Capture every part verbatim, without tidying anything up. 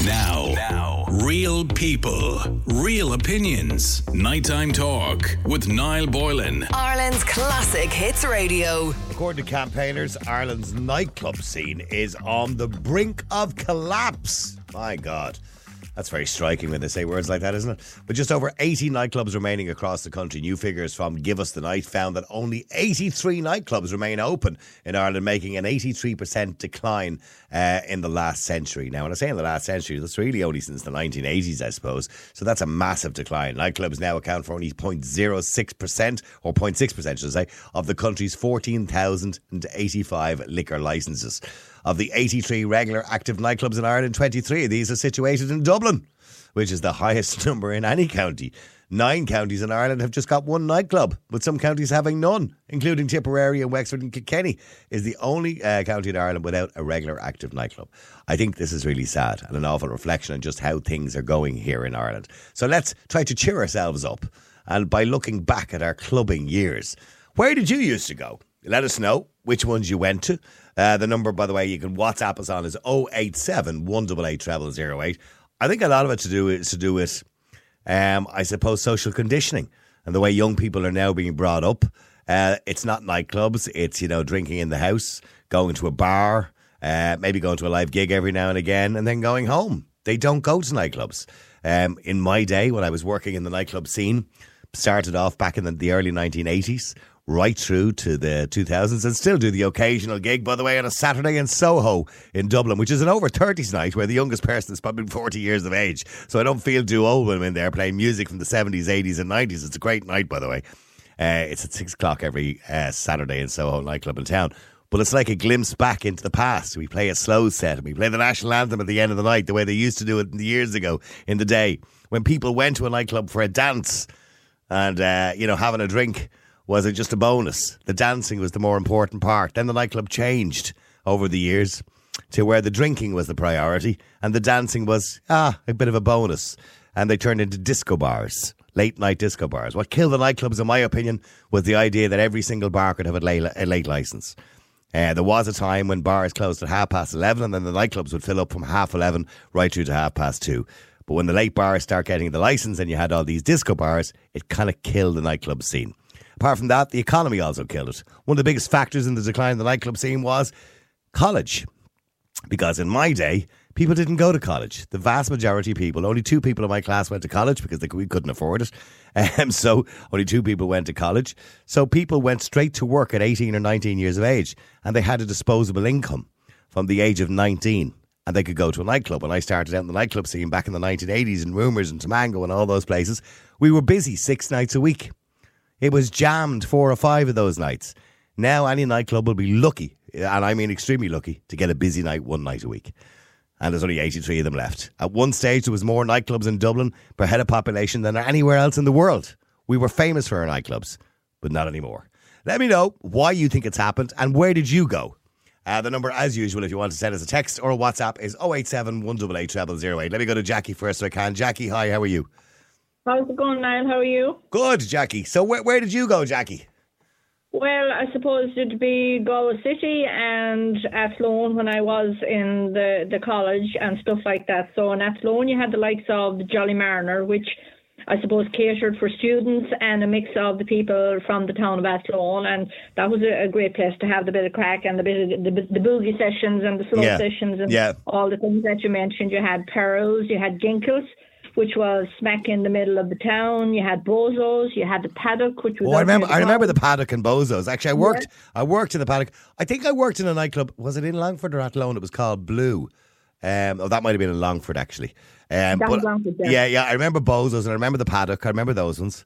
Now, now, real people, real opinions. Nighttime talk with Niall Boylan. Ireland's classic hits radio. According to campaigners, Ireland's nightclub scene is on the brink of collapse. My God. That's very striking when they say words like that, isn't it? But just over eighty nightclubs remaining across the country. New figures from Give Us the Night found that only eighty-three nightclubs remain open in Ireland, making an eighty-three percent decline uh, in the last century. Now, when I say in the last century, that's really only since the nineteen eighties, I suppose. So that's a massive decline. Nightclubs now account for only zero point zero six percent, or zero point six percent, should I say, of the country's fourteen thousand eighty-five liquor licences. Of the eighty-three regular active nightclubs in Ireland, twenty-three of these are situated in Dublin, which is the highest number in any county. Nine counties in Ireland have just got one nightclub, with some counties having none, including Tipperary and Wexford, and Kilkenny is the only uh, county in Ireland without a regular active nightclub. I think this is really sad and an awful reflection on just how things are going here in Ireland. So let's try to cheer ourselves up, and by looking back at our clubbing years. Where did you used to go? Let us know which ones you went to. Uh, the number, by the way, you can WhatsApp us on is oh eight seven, one eight eight, zero zero zero eight. I think a lot of it to do is to do with, um, I suppose, social conditioning and the way young people are now being brought up. Uh, it's not nightclubs. It's, you know, drinking in the house, going to a bar, uh, maybe going to a live gig every now and again, and then going home. They don't go to nightclubs. Um, in my day, when I was working in the nightclub scene, started off back in the, the early nineteen eighties, right through to the two thousands, and still do the occasional gig, by the way, on a Saturday in Soho in Dublin, which is an over thirties night where the youngest person is probably forty years of age. So I don't feel too old when I'm in there playing music from the seventies, eighties and nineties. It's a great night, by the way. Uh, it's at six o'clock every uh, Saturday in Soho nightclub in town. But it's like a glimpse back into the past. We play a slow set and we play the national anthem at the end of the night, the way they used to do it years ago in the day, when people went to a nightclub for a dance and, uh, you know, having a drink was it just a bonus. The dancing was the more important part. Then the nightclub changed over the years to where the drinking was the priority and the dancing was, ah, a bit of a bonus. And they turned into disco bars, late night disco bars. What killed the nightclubs, in my opinion, was the idea that every single bar could have a late, a late licence. Uh, there was a time when bars closed at half past eleven and then the nightclubs would fill up from half eleven right through to half past two. But when the late bars start getting the licence and you had all these disco bars, it kind of killed the nightclub scene. Apart from that, the economy also killed it. One of the biggest factors in the decline of the nightclub scene was college. Because in my day, people didn't go to college. The vast majority of people, only two people in my class went to college because they, we couldn't afford it. Um, so only two people went to college. So people went straight to work at eighteen or nineteen years of age, and they had a disposable income from the age of nineteen. And they could go to a nightclub. When I started out in the nightclub scene back in the nineteen eighties in Rumours and Tamango and all those places, we were busy six nights a week. It was jammed four or five of those nights. Now any nightclub will be lucky, and I mean extremely lucky, to get a busy night one night a week. And there's only eighty-three of them left. At one stage, there was more nightclubs in Dublin per head of population than anywhere else in the world. We were famous for our nightclubs, but not anymore. Let me know why you think it's happened and where did you go? Uh, the number, as usual, if you want to send us a text or a WhatsApp, is oh eight seven, one eight eight, zero zero zero eight. Let me go to Jackie first if I can. Jackie, hi, how are you? How's it going, Niall? How are you? Good, Jackie. So where, where did you go, Jackie? Well, I suppose it'd be Galway City and Athlone when I was in the, the college and stuff like that. So in Athlone you had the likes of the Jolly Mariner, which I suppose catered for students and a mix of the people from the town of Athlone, and that was a, a great place to have the bit of crack and the bit of the, the boogie sessions and the slow yeah. sessions and yeah. all the things that you mentioned. You had Perils, you had Ginkles, which was smack in the middle of the town. You had Bozos, you had the Paddock, which was... Oh, I remember I remember the Paddock and Bozos. Actually, I worked yeah. I worked in the Paddock. I think I worked in a nightclub. Was it in Longford or Athlone? It was called Blue. Um, oh, that might have been in Longford, actually. Um, that but, was Longford, yeah. yeah, yeah, I remember Bozos and I remember the Paddock. I remember those ones.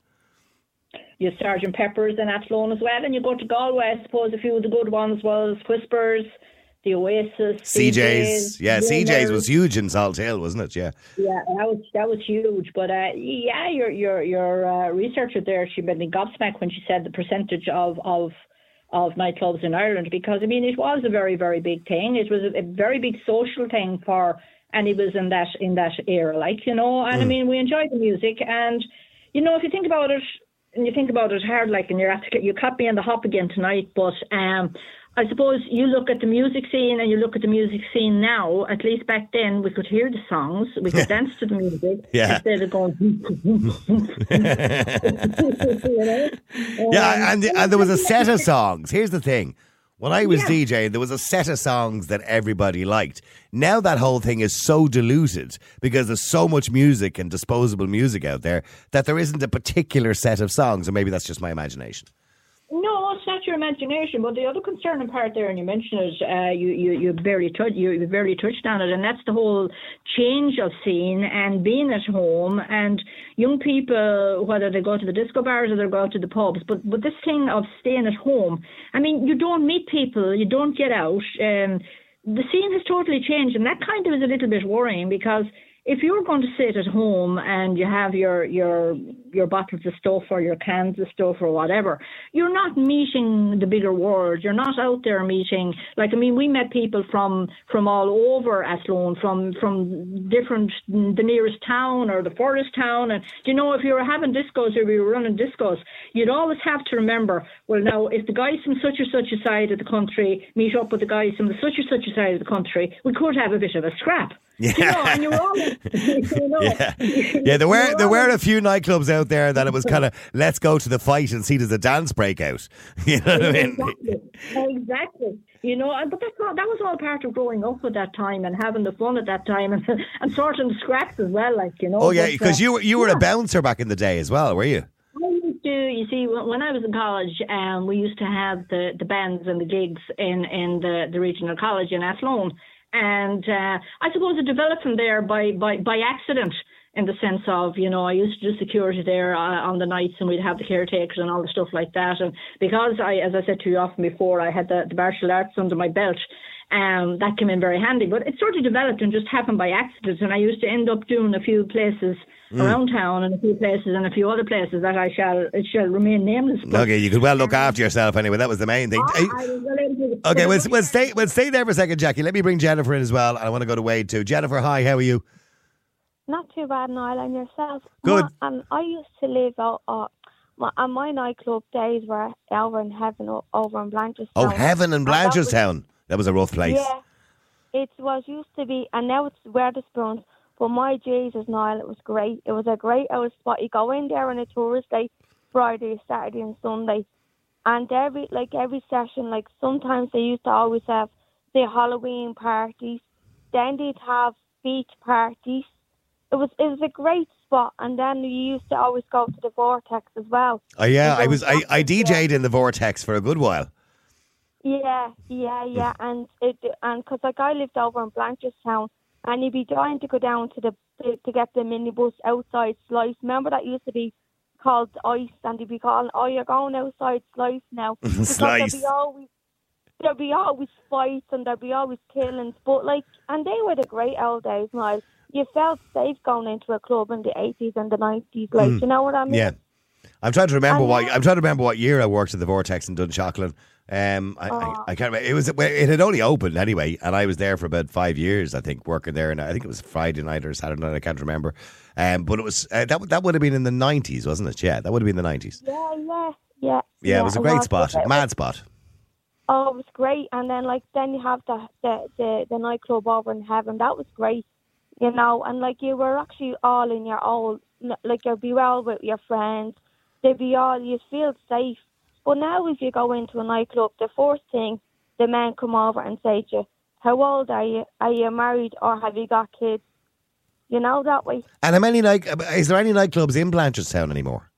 You had Sergeant Peppers in Athlone as well. And you go to Galway, I suppose a few of the good ones was Whispers, the Oasis, C J's. Yeah, C J's was huge in Salt Hill, wasn't it? Yeah. Yeah, that was that was huge. But uh, yeah, your your your uh, researcher there, she made me gobsmacked when she said the percentage of of of nightclubs in Ireland, because I mean it was a very very big thing. It was a, a very big social thing for, and it was in that in that era, like you know. And mm. I mean we enjoyed the music, and you know if you think about it, and you think about it hard, like, and you're at, you caught me on the hop again tonight, but um. I suppose you look at the music scene and you look at the music scene now, at least back then we could hear the songs, we could dance to the music Yeah. instead of going... you know? Yeah, Um, and, and there was a set of songs. Here's the thing. When I was Yeah. DJing, there was a set of songs that everybody liked. Now that whole thing is so diluted because there's so much music and disposable music out there that there isn't a particular set of songs, or maybe that's just my imagination. No, it's not your imagination. But the other concerning part there, and you mentioned it, uh, you you you barely touched you, you barely touched on it, and that's the whole change of scene and being at home, and young people, whether they go to the disco bars or they go to the pubs, but but this thing of staying at home. I mean, you don't meet people, you don't get out. Um, the scene has totally changed, and that kind of is a little bit worrying because if you're going to sit at home and you have your your your bottles of stuff or your cans of stuff or whatever, you're not meeting the bigger world. You're not out there meeting, like, I mean, we met people from from all over Athlone, from from different, the nearest town or the furthest town. And, you know, if you were having discos or we were running discos, you'd always have to remember, well, now, if the guys from such or such a side of the country meet up with the guys from the such or such a side of the country, we could have a bit of a scrap. Yeah. You know, and you were always, you know, Yeah, yeah. There were there were a few nightclubs out there that it was kind of let's go to the fight and see there's a dance break out. You know what I mean? Exactly. Exactly. You know, and- but that's all, that was all part of growing up at that time and having the fun at that time and and sorting the scraps as well, like, you know. Oh yeah, But, because uh, you were you were yeah. a bouncer back in the day as well, were you? I used to, you see, when when I was in college, um, we used to have the, the bands and the gigs in, in the, the regional college in Athlone. And uh, I suppose it developed from there by, by, by accident, in the sense of, you know, I used to do security there uh, on the nights, and we'd have the caretakers and all the stuff like that. And because I, as I said to you often before, I had the, the martial arts under my belt, um, that came in very handy. But it sort of developed and just happened by accident. And I used to end up doing a few places mm. around town and a few places and a few other places that I shall it shall remain nameless. But, Okay, you could well look after yourself anyway. That was the main thing. Oh, I was well into- Okay, we'll, we'll stay we'll stay there for a second, Jackie. Let me bring Jennifer in as well, and I want to go to Wade too. Jennifer, hi, how are you? Not too bad, Niall, and yourself. Good. My, and I used to live out, uh, my, and my nightclub days were over in Heaven, o- over in Blanchardstown. Oh, Heaven and And that was- Blanchardstown. That was a rough place. Yeah, it was used to be, and now it's Wetherspoons. But my Jesus, Niall, it was great. It was a great old spot. You go in there on a tourist day, Friday, Saturday, and Sunday, and every like every session, like sometimes they used to always have say Halloween parties. Then they'd have beach parties. It was it was a great spot, and then you used to always go to the Vortex as well. Oh yeah, You I go was I, back I and forth. D J'd in the Vortex for a good while. Yeah, yeah, yeah, and it and because like I lived over in Blanchardstown, and you'd be trying to go down to the to, to get the minibus outside Slice. Remember that used to be called Ice, and they'd be calling, "Oh, you're going outside Slice now." Because Slice. There'd be always there'd be always fights and there'd be always killings, but like, and they were the great old days, Niall. You felt safe going into a club in the eighties and the nineties, like, Mm. you know what I mean? Yeah. I'm trying to remember And what now- I'm trying to remember what year I worked at the Vortex in Dunshaughlin. Um, I, I, Oh. I can't remember. It was it had only opened anyway, and I was there for about five years. I think working there, and I think it was Friday night or Saturday night. I can't remember. Um, but it was uh, that that would have been in the nineties, wasn't it? Yeah, that would have been the nineties. Yeah, yeah, yeah. Yeah, it was a great spot, It was- mad spot. Oh, it was great. And then, like, then you have the, the, the, the nightclub over in Heaven. That was great, you know. And, like, you were actually all in your own, like, you'd be well with your friends. They'd be all, you'd feel safe. But now if you go into a nightclub, the first thing, the men come over and say to you, how old are you? Are you married or have you got kids? You know, that way. And how many like is there any nightclubs in Blanchardstown anymore?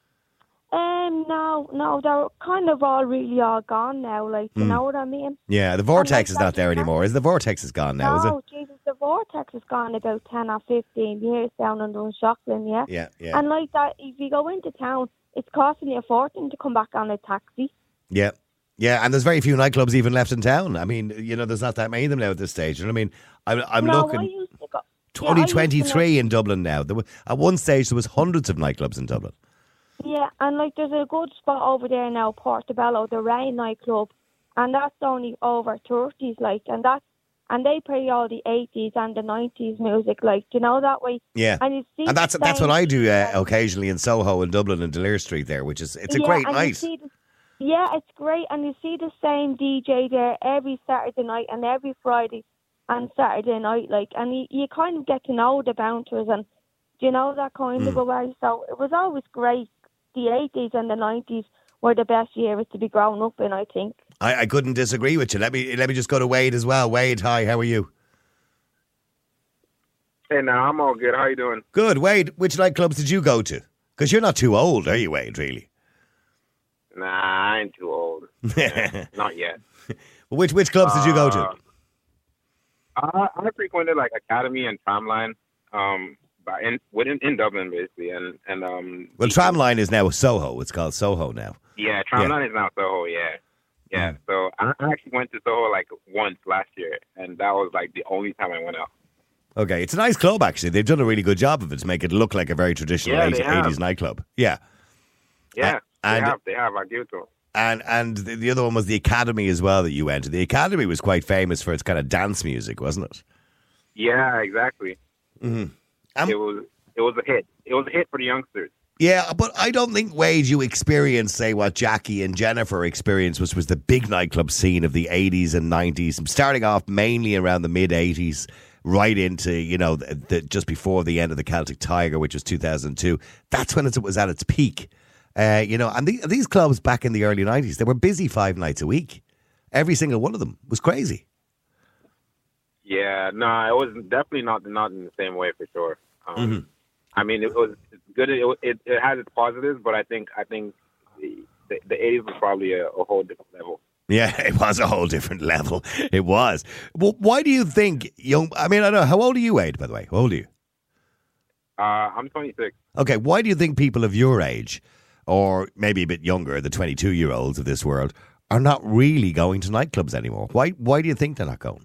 Um, no, no, they're kind of all really all gone now, like, you Mm. know what I mean? Yeah, the Vortex like is not that, there you can't- anymore. Is the Vortex is gone now? Is No, it? Jesus, the Vortex has gone about ten or fifteen years down in Dunshaughlin, yeah? Yeah, yeah, And like that, if you go into town, it's costing you a fortune to come back on a taxi. yeah, yeah. And there's very few nightclubs even left in town. I mean, you know, there's not that many of them now at this stage. You know what I mean? I'm, I'm no, I looking. used to go. Only yeah, I used to twenty-three in Dublin now. There were, at one stage, there was hundreds of nightclubs in Dublin. Yeah, and like there's a good spot over there now, Portobello, the Rain nightclub, and that's only over thirties, like, and that's and they play all the eighties and the nineties music, like, you know, that way. Yeah, And you see and that's the that's what same- I do uh, occasionally in Soho and Dublin and Delir Street there, which is it's a Yeah, great and you night. see the- Yeah, it's great, and you see the same D J there every Saturday night and every Friday and Saturday night, like, and you, you kind of get to know the bouncers and, you know, that kind mm. of a way. So it was always great. The eighties and the nineties were the best years to be grown up in, I think. I, I couldn't disagree with you. Let me let me just go to Wade as well. Wade, hi, how are you? Hey, now, I'm all good. How you doing? Good. Wade, which nightclubs did you go to? Because you're not too old, are you, Wade, really? Nah, I ain't too old. Yeah, not yet. Which which clubs did you go to? Uh, I, I frequented like Academy and Tramline, um, by in within in Dublin basically, and and um. Well, Tramline is now Soho. It's called Soho now. Yeah, Tramline yeah. is now Soho. Yeah, yeah. Mm. So I actually went to Soho like once last year, and that was like the only time I went out. Okay, it's a nice club actually. They've done a really good job of it to make it look like a very traditional yeah, eighties nightclub. Yeah. Yeah, uh, they and, have. They have. I give it to them. And and the, the other one was the Academy as well that you went to. The Academy was quite famous for its kind of dance music, wasn't it? Yeah, exactly. Mm-hmm. Um, it was it was a hit. It was a hit for the youngsters. Yeah, but I don't think, Wade, you experienced, say, what Jackie and Jennifer experienced, which was the big nightclub scene of the eighties and nineties, starting off mainly around the mid-eighties, right into, you know, the, the, just before the end of the Celtic Tiger, which was two thousand two. That's when it was at its peak. Uh, you know, and the, these clubs back in the early nineties, they were busy five nights a week. Every single one of them was crazy. Yeah, no, it was definitely not not in the same way for sure. Um, mm-hmm. I mean, it was good. It, it it has its positives, but I think I think the the, the eighties was probably a, a whole different level. Yeah, it was a whole different level. It was. Well, why do you think young? I mean, I don't know. How old are you, Wade? By the way, how old are you? Uh, I'm twenty-six. Okay, why do you think people of your age, or maybe a bit younger, the twenty-two-year-olds of this world, are not really going to nightclubs anymore? Why Why do you think they're not going?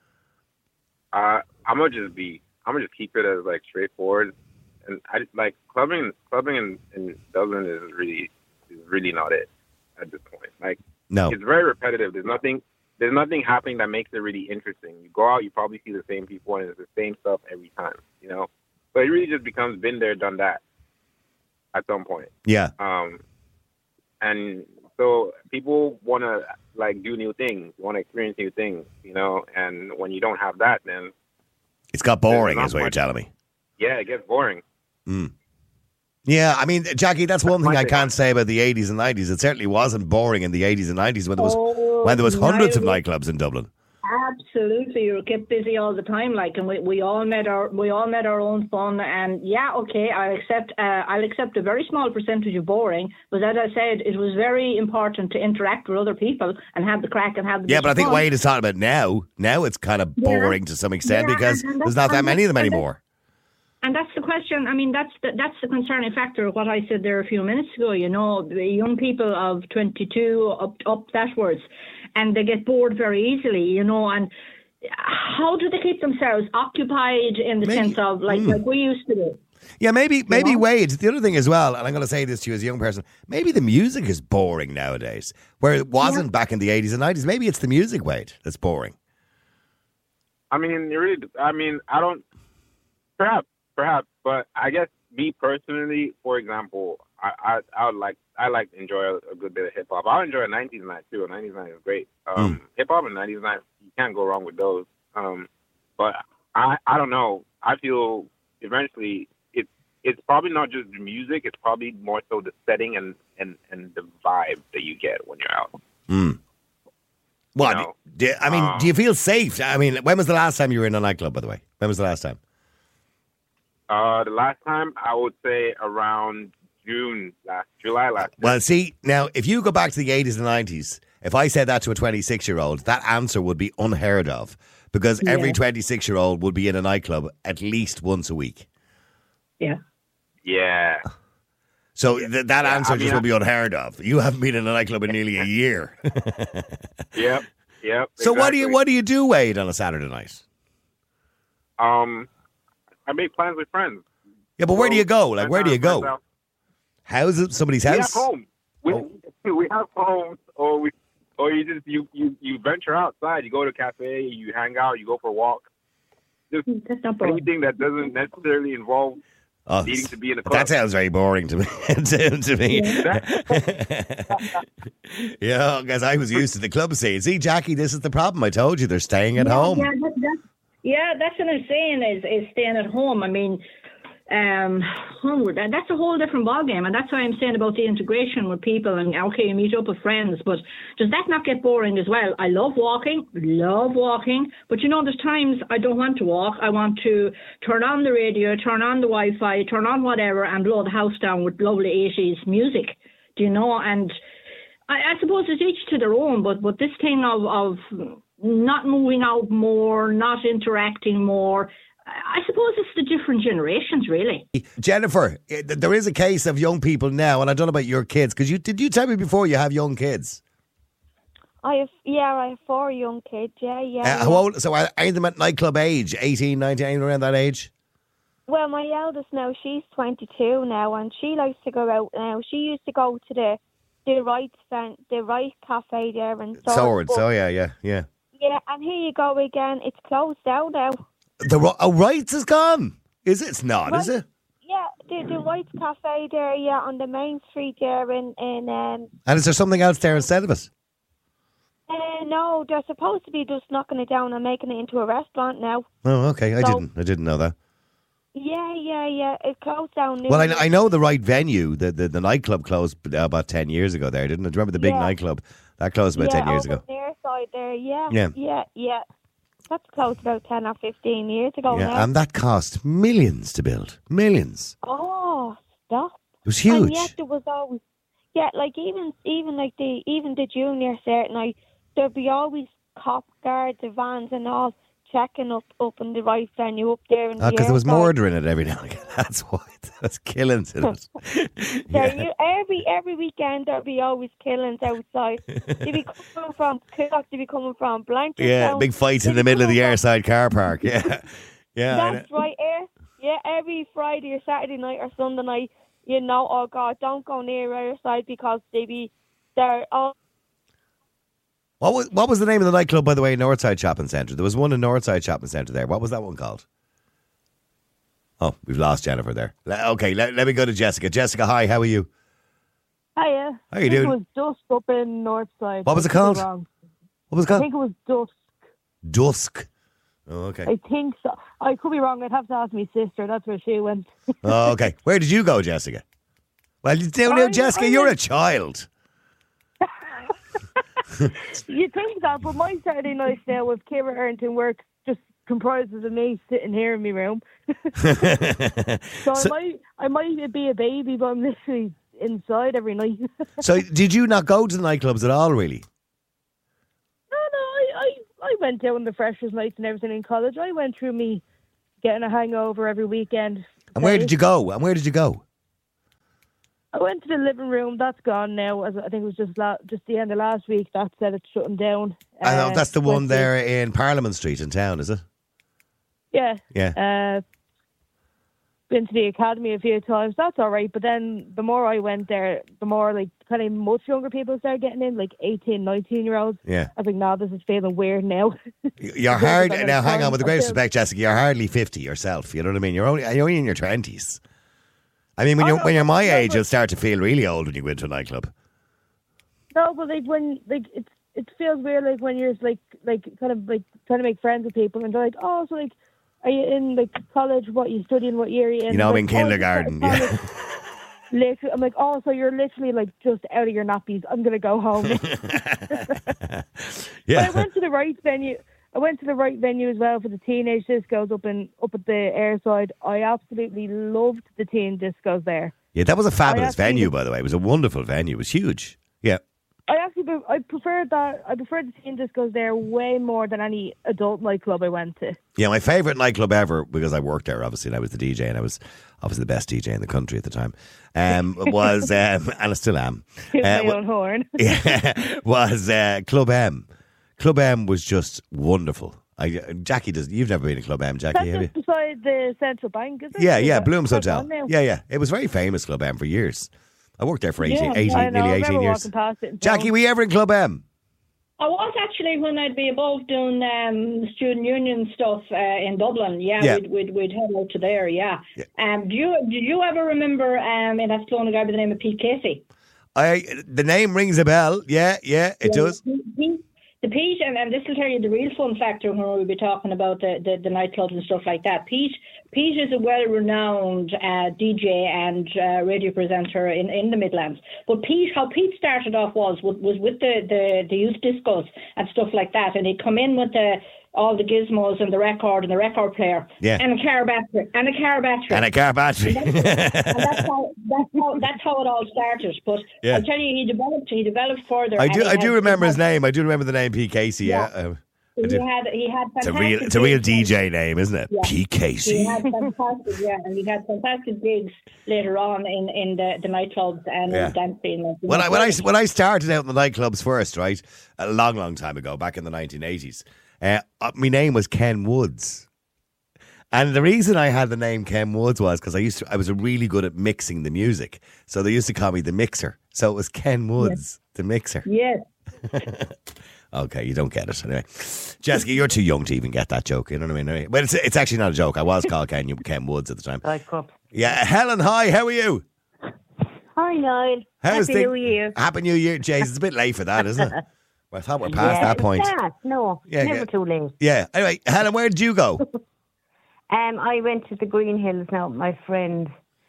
Uh, I'm gonna just be. I'm gonna just keep it as like straightforward, and I like clubbing. Clubbing in, in Dublin is really is really not it at this point. Like, no, it's very repetitive. There's nothing. There's nothing happening that makes it really interesting. You go out, you probably see the same people, and it's the same stuff every time. You know, but it really just becomes been there, done that. At some point. Yeah. Um, and so people want to like do new things, want to experience new things, you know, and when you don't have that, then it's got boring is what much. You're telling me. Yeah, it gets boring. Mm. Yeah, I mean, Jackie, that's one that's thing I can't say about the eighties and nineties. It certainly wasn't boring in the eighties and nineties when there was oh, when there was hundreds of nightclubs in Dublin. Absolutely, you get busy all the time, like, and we, we all met our we all met our own fun, and yeah, okay, I accept uh, I'll accept a very small percentage of boring, but as I said, it was very important to interact with other people and have the crack and have the yeah. But I think fun. Wade is talking about now. Now it's kind of boring yeah. to some extent yeah, because and, and there's not that many of them anymore. And that's the question. I mean, that's the, that's the concerning factor of what I said there a few minutes ago. You know, the young people of twenty-two up up thatwards, and they get bored very easily. You know, and how do they keep themselves occupied in the maybe, sense of like mm. like we used to do? Yeah, maybe maybe you know? Wade. The other thing as well, and I'm going to say this to you as a young person, maybe the music is boring nowadays, where it wasn't yeah. back in the eighties and nineties. Maybe it's the music, Wade, that's boring. I mean, it really. I mean, I don't. Perhaps. Perhaps, but I guess me personally, for example, I I, I would like I like to enjoy a, a good bit of hip hop. I enjoy a nineties night too. A nineties night is great. Um, mm. Hip hop and nineties night, you can't go wrong with those. Um, but I I don't know. I feel eventually it's it's probably not just the music. It's probably more so the setting and and, and the vibe that you get when you're out. Mm. Well, you know, do, I mean, um, do you feel safe? I mean, when was the last time you were in a nightclub? By the way, when was the last time? Uh, the last time, I would say around June, last July last year. Well, see, now, if you go back to the eighties and nineties, if I said that to a twenty-six-year-old, that answer would be unheard of because yeah. every twenty-six-year-old would be in a nightclub at least once a week. Yeah. Yeah. So th- that yeah, answer I mean, just would be unheard of. You haven't been in a nightclub in nearly a year. Yep, yep. So exactly. what do you what do you do, Wade, on a Saturday night? Um... I make plans with friends. Yeah, but where do you go? Like, where do you go? How's it? Somebody's house? We have home. We, oh. we have homes, or we, or you just you, you, you venture outside. You go to a cafe, you hang out, you go for a walk. Just anything that doesn't necessarily involve Oh, needing to be in a club. that sounds very boring to me. to, to me. Yeah, because I was used to the club scene. See, Jackie, this is the problem. I told you they're staying at yeah, home. Yeah, that, that, yeah, that's what I'm saying is, is staying at home. I mean, um, homeward, and that's a whole different ballgame. And that's why I'm saying about the integration with people. And okay, you meet up with friends, but does that not get boring as well? I love walking, love walking. But you know, there's times I don't want to walk. I want to turn on the radio, turn on the Wi-Fi, turn on whatever, and blow the house down with lovely eighties music. Do you know? And I, I suppose it's each to their own, but, but this thing of, of not moving out more, not interacting more, I suppose it's the different generations, really. Jennifer, there is a case of young people now, and I don't know about your kids, because you did you tell me before you have young kids? I have, yeah, I have four young kids, yeah, yeah. Uh, yeah. how old? So are any of them at nightclub age, eighteen, nineteen, around that age? Well, my eldest now, she's twenty-two now, and she likes to go out now. She used to go to the the right the right cafe there in Swords. Swords, oh yeah, yeah, yeah. Yeah, and here you go again. It's closed down now. The oh, Wrights is gone. Is it? It's not, Right. is it? Yeah, the the White Cafe there, yeah, on the main street there in in um. And is there something else there instead of it? Uh, no, they're supposed to be just knocking it down and making it into a restaurant now. Oh, okay. I So- didn't. I didn't know that. Yeah, yeah, yeah. It closed down. Well, new- I, I know the right venue. The, the the nightclub closed about ten years ago. There, didn't it? Do you remember the big Yeah. nightclub that closed about yeah, ten years over ago? their side there, yeah, Yeah. yeah, yeah. That's closed about ten or fifteen years ago Yeah, now. and that cost millions to build. Millions. Oh, stop! It was And huge. yet there was always, yeah, like even even like the even the junior cert night, there'd be always cop guards, the vans and all checking up up in the right venue up there. in Ah, the because there was air side. murder in it every now and again. That's why there was killings in it. There, you, every every weekend there'd be always killings outside. They'd be coming from Cook, they'd be coming from Blanchardstown. Yeah, big fights in the middle of the airside car park. Yeah, yeah. I That's know. right. Eh? Yeah, every Friday or Saturday night or Sunday night, you know, oh God, don't go near Airside because they be they're all. What was what was the name of the nightclub, by the way, in Northside Shopping Centre? There was one in Northside Shopping Centre there. What was that one called? Oh, we've lost Jennifer there. Le- Okay, let, let me go to Jessica. Jessica, hi, how are you? Hiya. How you I think doing? It was Dusk up in Northside. What was I it could be called? wrong. What was it I called? think it was Dusk. Dusk. Oh, okay. I think so. I could be wrong. I'd have to ask my sister. That's where she went. Oh, okay. Where did you go, Jessica? Well, you do know, I- Jessica, I you're a went- child. You think that, but my Saturday night now with Kira Arrington work just comprises of me sitting here in my room. So, So- I might, I might be a baby, but I'm literally inside every night. no, So, did you not go to the nightclubs at all, really? no, I, I, I went down the freshers' nights and everything in college. I went through me getting a hangover every weekend. And where did you go? And where did you go? I went to the living room. That's gone now. As I think it was just la- just the end of last week. That said it's shutting down. I know Uh, that's the one went to- there in Parliament Street in town, is it? Yeah. Yeah. Uh, been to the academy a few times. That's all right. But then the more I went there, the more like kind of much younger people started getting in, like eighteen, nineteen year olds. Yeah. I was like, no, this is feeling weird now. You're hard I'm now. gonna Hang on, turn- with the greatest I'm respect, Jessica, you're hardly fifty yourself. You know what I mean? You're only you're only in your twenties. I mean, when I you're know, when you're my no, age, but- you'll start to feel really old when you go into a nightclub. No, but like when like it's it feels weird like when you're like like kind of like trying to make friends with people and they're like, oh, so like, are you in like college? What you studying? What year are you in? You know, Like, in "Oh, I just kindergarten, started yeah. college." Literally, I'm like, oh, so you're literally like just out of your nappies. I'm gonna go home. But Yeah. I went to the right venue. I went to the right venue as well for the teenage discos up in up at the airside. I absolutely loved the teen discos there. Yeah, that was a fabulous actually- venue, by the way. It was a wonderful venue. It was huge. Yeah. I actually pre- I preferred that. I preferred the teen discos there way more than any adult nightclub I went to. Yeah, my favourite nightclub ever, because I worked there, obviously, and I was the D J, and I was obviously the best D J in the country at the time, um, was, um, and I still am, Toot uh, my wa- own horn. yeah, was uh, Club M. Club M was just wonderful. I, Jackie does. You've never been to Club M, Jackie, That's have you? just beside the Central Bank, is it? Yeah, yeah, Is it? Bloom's That's Hotel. on now. Yeah, yeah. It was very famous, Club M, for years. I worked there for eighteen, Yeah, eighteen I know, nearly I eighteen remember years. walking past it in Jackie, town. were you ever in Club M? I was actually when I'd be above doing um, student union stuff uh, in Dublin. Yeah, Yeah. We'd, we'd we'd head out to there. Yeah. Yeah. Um, do you did you ever remember um, in Athlone a guy by the name of Pete Casey? I the name rings a bell. Yeah, yeah, it Yeah, does. Pete, Pete, the Pete, and, and this will tell you the real fun factor when we'll be talking about the, the, the nightclubs and stuff like that. Pete Pete is a well-renowned uh, D J and uh, radio presenter in, in the Midlands. But Pete, how Pete started off was was, was with the, the, the youth discos and stuff like that, and he'd come in with the all the gizmos and the record and the record player, Yeah. and a car battery and a car battery. And a car battery. And that's how that's how that's how it all started. But Yeah. I'll tell you, he developed he developed further. I and do he I do had- remember he his had- name. I do remember the name P. Casey, yeah. Yeah. Uh, I He do. had he had It's a fantastic real it's a real gigs. D J name, isn't it? Yeah. P. He Casey. had fantastic, yeah, and he had fantastic gigs later on in, in the, the nightclubs and Yeah. in dancing. And When I when I when I started out in the nightclubs first, right, a long long time ago, back in the nineteen eighties, uh, uh, my name was Ken Woods. And the reason I had the name Ken Woods was because I used to, I was really good at mixing the music. So they used to call me the mixer. So it was Ken Woods, the mixer. yes, Okay, you don't get it anyway. Jessica, you're too young to even get that joke. You know what I mean? But it's it's actually not a joke. I was called Ken Ken Woods at the time. Nightclub. Yeah, Helen, hi. How are you? Hi, Niall. How's Happy thing- New Year. Happy New Year, Jace. It's a bit late for that, isn't it? Well, I thought we're past yeah, that point. It's not. No, Yeah, never yeah. too late. Yeah. Anyway, Helen, where did you go? Um, I went to the Green Hills now with my friend,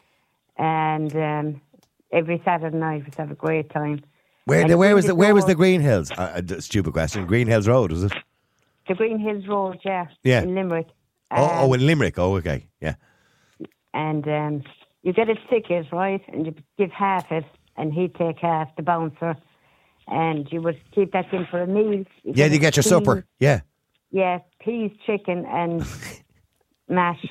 and um, every Saturday night we have a great time. Where And the, where through was the where was the door- Green Hills? Uh, uh, d- stupid question. Green Hills Road, was it? The Green Hills Road, yeah, Yeah. in Limerick. Oh, Um, oh, in Limerick. Oh, okay. Yeah. and um, you get a ticket, right? And you give half it, and he'd take half, the bouncer, and you would keep that in for a meal. Yeah, you get your peas- supper. Yeah. Yeah, peas, chicken, and mash.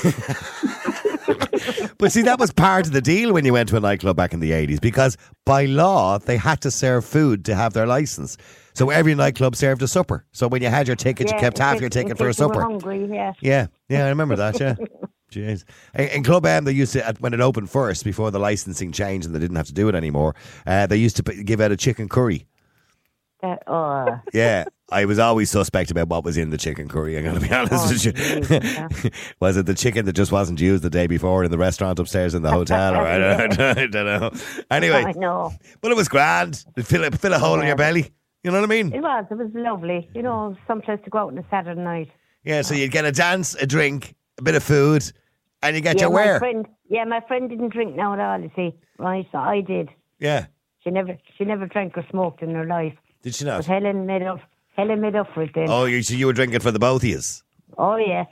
But see, that was part of the deal when you went to a nightclub back in the eighties because by law, they had to serve food to have their license. So every nightclub served a supper. So when you had your ticket, you Yeah, kept half in your case- ticket in for a case you were supper. hungry, yeah. Yeah, yeah, I remember that, yeah. Jeez. In, in Club M, they used to, at- when it opened first, before the licensing changed and they didn't have to do it anymore, uh, they used to p- give out a chicken curry. That, oh, Yeah, I was always suspect about what was in the chicken curry, I'm going to be honest Oh, with you. jeez, Was it the chicken that just wasn't used the day before in the restaurant upstairs in the hotel? Or I, don't, I don't know. I Anyway, know. but it was grand. It fill, a- fill a hole in your belly. You know what I mean? It was. It was lovely. You know, someplace to go out on a Saturday night. Yeah, so you'd get a dance, a drink, a bit of food, and you get yeah, your my wear. friend. Yeah, my friend didn't drink now at all. You see, right? So I did. Yeah. She never. She never drank or smoked in her life. Did she But not? Helen made up. Helen made up for it then. Oh, you, so you were drinking for the both of yous. Oh yeah.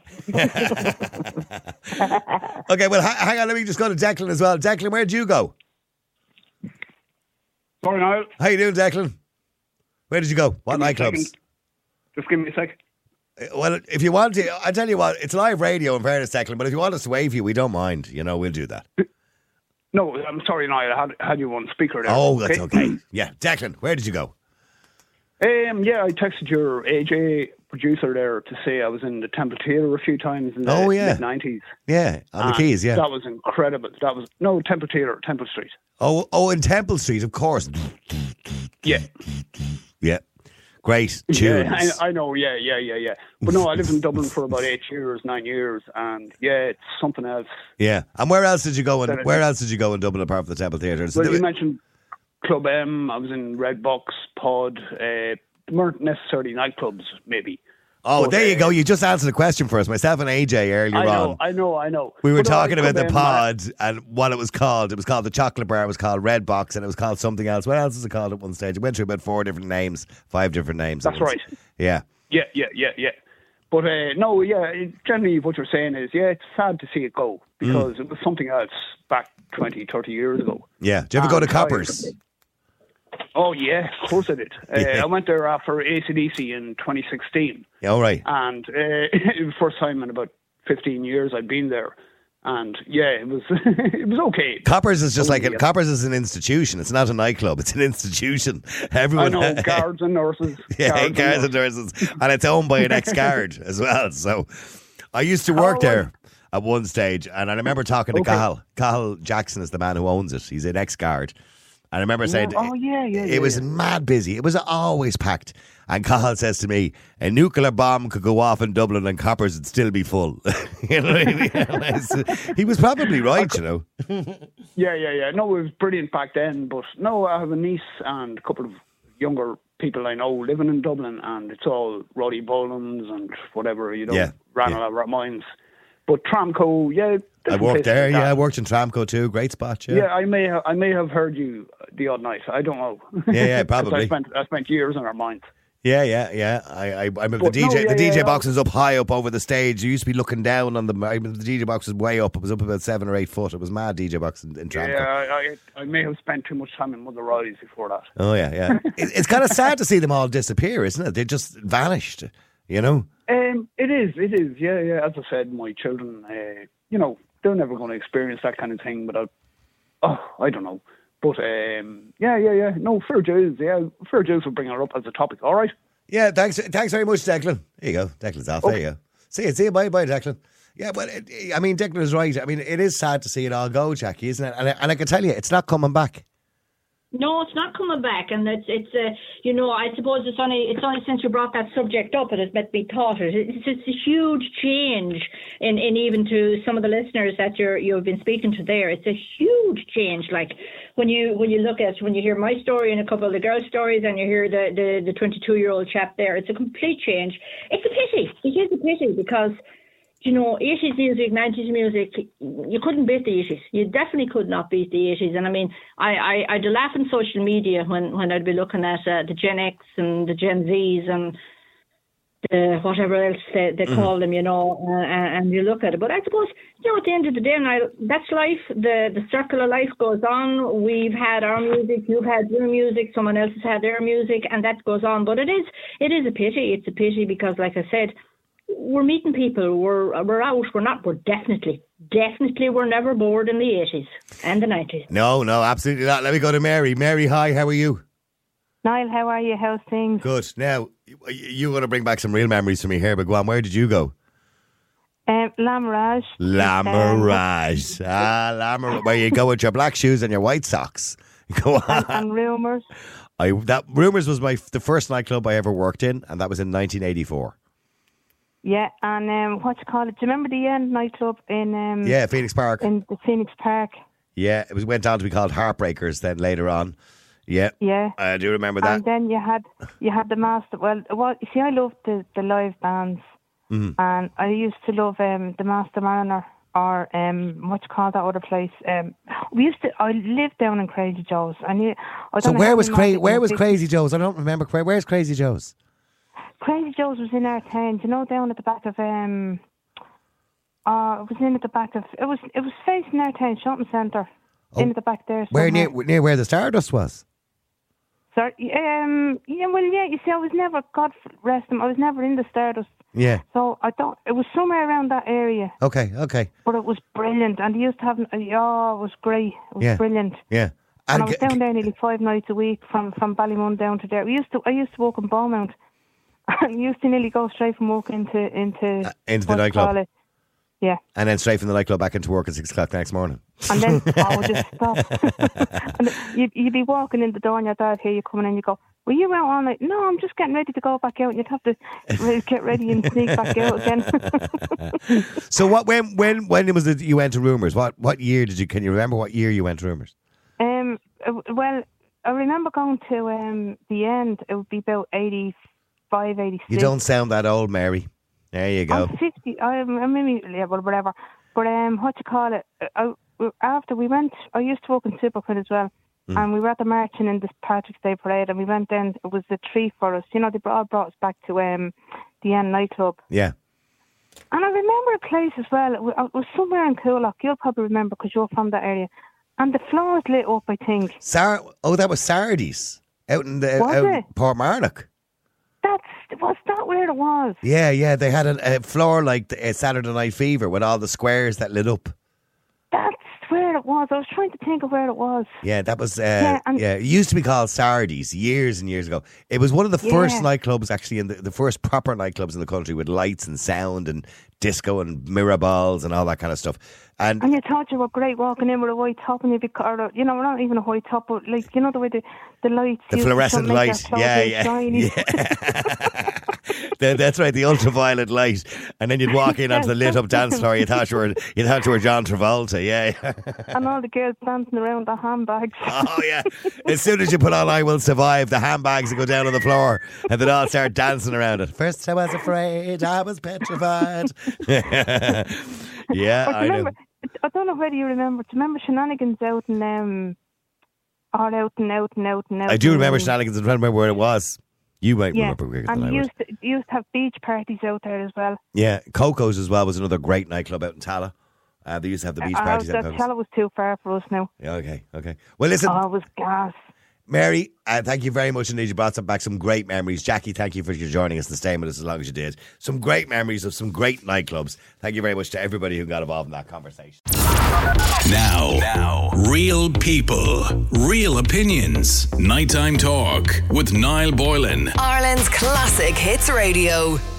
Okay, well, ha- hang on. Let me just go to Declan as well. Declan, where'd you go? Sorry, Niall. How you doing, Declan? Where did you go? What Give me a nightclubs? second. Just give me a sec. Uh, Well, if you want to, I tell you what, it's live radio in fairness, Declan, but if you want us to wave you, we don't mind. You know, we'll do that. No, I'm sorry, Niall. I had, had you on speaker there. Oh, that's okay. Yeah, Declan, where did you go? Um, yeah, I texted your A J producer there to say I was in the Temple Theatre a few times in the Oh, yeah. mid nineties. Yeah, on the Keys, yeah. That was incredible. That was no Temple Theatre, Temple Street. Oh, oh, in Temple Street, of course. Yeah, Yeah, great tunes. yeah, I, I know. Yeah, yeah, yeah, yeah. But no, I lived in Dublin for about eight years, nine years, and yeah, it's something else. Yeah, and where else did you go? In, Saturday. where else did you go in Dublin apart from the Temple Theatre? So Well, there- you mentioned Club M. I was in Red Box, Pod. Uh, weren't necessarily nightclubs, maybe. oh, but, there you uh, go. You just answered a question for us. Myself and A J earlier I know, on. I know, I know. We were But no, talking about the Club M, I- pod and what it was called. It was called the chocolate bar. It was called Red Box, and it was called something else. What else was it called at one stage? It went through about four different names, five different names. That's It was- right. Yeah. Yeah, yeah, yeah, yeah. But uh, no, yeah, it- generally what you're saying is, yeah, it's sad to see it go because it was something else back twenty, thirty years ago. Yeah. Do you ever go to Um, Coppers? I- Oh, yeah, of course I did. Uh, Yeah. I went there after A C D C in twenty sixteen. Yeah, all right. And uh, it was the first time in about fifteen years I'd been there. And yeah, it was it was okay. Coppers is just like a, Yeah. Coppers is an institution. It's not a nightclub. It's an institution. I Everyone, know, guards and nurses. yeah, guards guards and nurses. nurses, and it's owned by an ex-guard as well. So, I used to work Oh, there at one stage, and I remember talking to Okay. Cahill. Cahill Jackson is the man who owns it. He's an ex-guard, And I remember saying, oh, yeah, yeah, it yeah, was yeah. mad busy. It was always packed. And Cathal says to me, a nuclear bomb could go off in Dublin and Coppers would still be full. You know what I mean? He was probably right, you know. Yeah, yeah, yeah. No, it was brilliant back then. But no, I have a niece and a couple of younger people I know living in Dublin, and it's all Roddy Boland's and whatever, you know, Yeah, ran yeah. all over mines. But Tramco, yeah. I different worked places there, like yeah. that. I worked in Tramco too. Great spot, yeah. Yeah, I may have, I may have heard you the odd night. I don't know. Yeah, yeah, 'Cause probably. I spent I spent years in our mines. Yeah, yeah, yeah. I, I, I remember But the D J. no, yeah, the D J yeah, box yeah. was up high up over the stage. You used to be looking down on the. I remember the D J box was way up. It was up about seven or eight foot. It was mad D J box in, in Tramco. Yeah, I, I, I may have spent too much time in Mother Rise before that. Oh yeah, yeah. it, it's kind of sad to see them all disappear, isn't it? They just vanished. You know. Um, it is, it is. Yeah, yeah. As I said, my children, uh, you know, they're never going to experience that kind of thing without. Oh, I don't know. But um, yeah, yeah, yeah. No, fair dues. Yeah, fair dues for bringing it up as a topic. All right. Yeah, thanks. Thanks very much, Declan. There you go. Declan's off. Okay. There you go. See you. See you. Bye, bye, Declan. Yeah, but it, I mean, Declan is right. I mean, it is sad to see it all go, Jackie, isn't it? And I, and I can tell you, it's not coming back. No, it's not coming back, and it's it's uh, you know, I suppose it's only it's only since you brought that subject up it has made me thought it. It's it's a huge change in, in even to some of the listeners that you're you've been speaking to there. It's a huge change. Like when you when you look at when you hear my story and a couple of the girls' stories, and you hear the the the twenty-two year old chap there, it's a complete change. It's a pity. It is a pity because, you know, eighties music, nineties music, you couldn't beat the eighties. You definitely could not beat the eighties. And I mean, I, I, I'd laugh on social media when, when I'd be looking at uh, the Gen X and the Gen Zs and the whatever else they, they call them, you know, uh, and you look at it. But I suppose, you know, at the end of the day, Niall, that's life. The, the circle of life goes on. We've had our music, you've had your music, someone else has had their music, and that goes on. But it is, it is a pity. It's a pity because, like I said, we're meeting people, we're we're out, we're not, we're definitely, definitely we're never bored in the eighties and the nineties. No, no, absolutely not. Let me go to Mary. Mary, hi, how are you? Niall, how are you? How's things? Good. Now, you're going to bring back some real memories for me here, but go on, where did you go? Um, La Mirage. La Um, Mirage. Ah, La Mirage. Where you go with your black shoes and your white socks. Go on. And, and Rumours. I, that Rumours was my the first nightclub I ever worked in, and that was in nineteen eighty-four. Yeah, and um, what you call it? Do you remember the End nightclub in um, Yeah, Phoenix Park. in the Phoenix Park? Yeah, it was went on to be called Heartbreakers then later on. Yeah, Yeah. I do remember that. And then you had you had the master. Well, well, you see, I loved the, the live bands, Mhm. and I used to love um, the Master Mariner or um, what you call that other place. Um, we used to. I lived down in Crazy Joe's. I knew. I don't So know where how was many Crazy? nights Where it was was. Crazy Joe's? I don't remember. Where, where's Crazy Joe's? Crazy Joe's was in our town. You know, down at the back of um. Uh, it was in at the back of. It was. It was facing our town shopping centre. Oh, in at the back there. Where somewhere. near near where the Stardust was? Sorry. Um. Yeah. Well. Yeah. You see, I was never. God rest him. I was never in the Stardust. Yeah. So I don't. It was somewhere around that area. Okay. Okay. But it was brilliant, and they used to have. Oh, it was great. It was Yeah. brilliant. Yeah. And, And I was g- down there nearly five nights a week from from Ballymun down to there. We used to. I used to walk in Beaumont, and used to nearly go straight from work into into Uh, into the what do you nightclub. call it? Yeah, And then straight from the nightclub back into work at six o'clock the next morning. and then oh, just stop. And you'd, you'd be walking in the door, and your dad hear you coming in. You go, "Were you out all night?" "No, I'm just getting ready to go back out." And you'd have to really get ready and sneak back out again. So what? When when when was it you went to Rumours? What what year did you? Can you remember what year you went to Rumours? Um, uh, well, I remember going to um the End. It would be about eighty-five, eighty-six. You don't sound that old, Mary. There you go. I'm fifty. I'm, I'm maybe yeah, well, whatever. But um, what you call it? I, after we went, I used to work in Supercut as well, Mm. and we were at the marching in the Patrick's Day parade, and we went then. It was a treat for us. You know, they all brought us back to um the End nightclub. Yeah. And I remember a place as well. It wa- it was somewhere in Coolock. You'll probably remember because you're from that area. And the floors lit up, I think. Sar- oh, that was Sardi's out in the Was out in it? Port Marnock. That's was that where it was? Yeah, yeah. They had a, a floor like the, uh, Saturday Night Fever with all the squares that lit up. That's where it it was. I was trying to think of where it was. Yeah, that was, uh, Yeah, yeah, and- it used to be called Sardi's years and years ago. It was one of the first Yeah. nightclubs, actually, in the, the first proper nightclubs in the country with lights and sound and disco and mirror balls and all that kind of stuff. And And you thought you were great walking in with a white top and you'd be, or, you know, not even a white top, but like, you know, the way the, the lights. the used to fluorescent make light, your clothes yeah, all yeah, shiny. yeah. That- That's right, the ultraviolet light, and then you'd walk in onto the lit up dance floor. You thought you were, you thought you were John Travolta, yeah. And all the girls dancing around the handbags. Oh yeah! As soon as you put on "I Will Survive," the handbags would go down on the floor, and they'd all start dancing around it. First, I was afraid, I was petrified. Yeah, But I know. remember, I don't know whether you remember. Do you remember Shenanigans out in um, all out and out and out and out? I do remember and, Shenanigans. I'm trying to remember where it was. You might Yeah, remember where and it you was. used to, you used to have beach parties out there as well. Yeah, Coco's as well was another great nightclub out in Tala. Uh, they used to have the beach Uh, parties. that out there. Tala was too far for us now. Yeah, okay, okay. Well, listen, Oh, it was gas. Mary, uh, thank you very much indeed. You brought some back some great memories. Jackie, thank you for joining us and staying with us as long as you did. Some great memories of some great nightclubs. Thank you very much to everybody who got involved in that conversation. Now, now, real people, real opinions. Nighttime Talk with Niall Boylan. Ireland's classic hits radio.